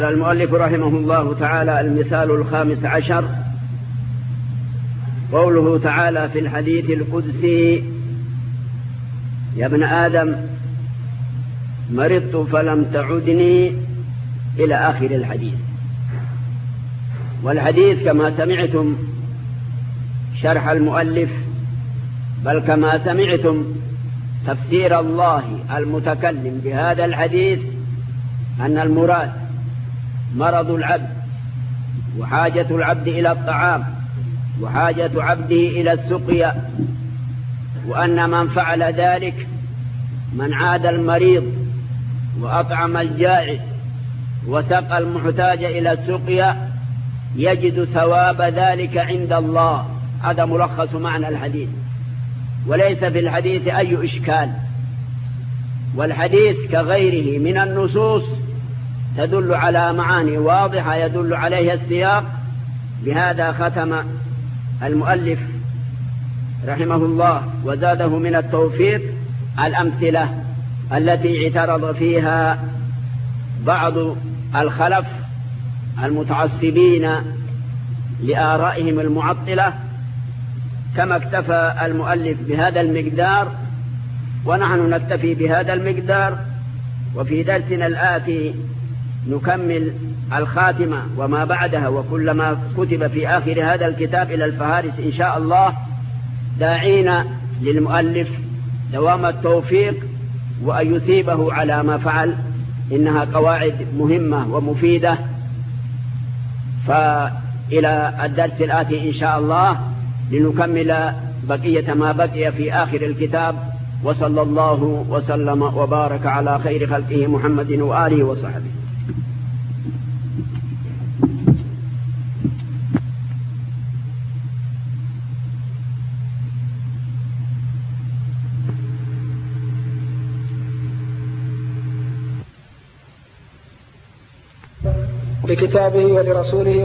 المؤلف رحمه الله تعالى المثال الخامس عشر قوله تعالى في الحديث القدسي: يا ابن آدم مرضت فلم تعدني، إلى آخر الحديث. والحديث كما سمعتم شرح المؤلف، بل كما سمعتم تفسير الله المتكلم بهذا الحديث، أن المراد مرض العبد وحاجة العبد إلى الطعام وحاجة عبده إلى السقيا، وأن من فعل ذلك، من عاد المريض وأطعم الجائع وسقى المحتاج إلى السقيا، يجد ثواب ذلك عند الله. هذا ملخص معنى الحديث، وليس في الحديث أي إشكال. والحديث كغيره من النصوص تدل على معاني واضحة يدل عليها السياق. بهذا ختم المؤلف رحمه الله وزاده من التوفيق الأمثلة التي اعترض فيها بعض الخلف المتعصبين لآرائهم المعطلة، كما اكتفى المؤلف بهذا المقدار، ونحن نكتفي بهذا المقدار. وفي درسنا الآتي نكمل الخاتمة وما بعدها وكل ما كتب في آخر هذا الكتاب إلى الفهارس إن شاء الله، داعين للمؤلف دوام التوفيق وأن يثيبه على ما فعل. إنها قواعد مهمة ومفيدة. فإلى الدرس الآتي إن شاء الله لنكمل بقية ما بقي في آخر الكتاب. وصلى الله وسلم وبارك على خير خلقه محمد وآله وصحبه. لكتابه ولرسوله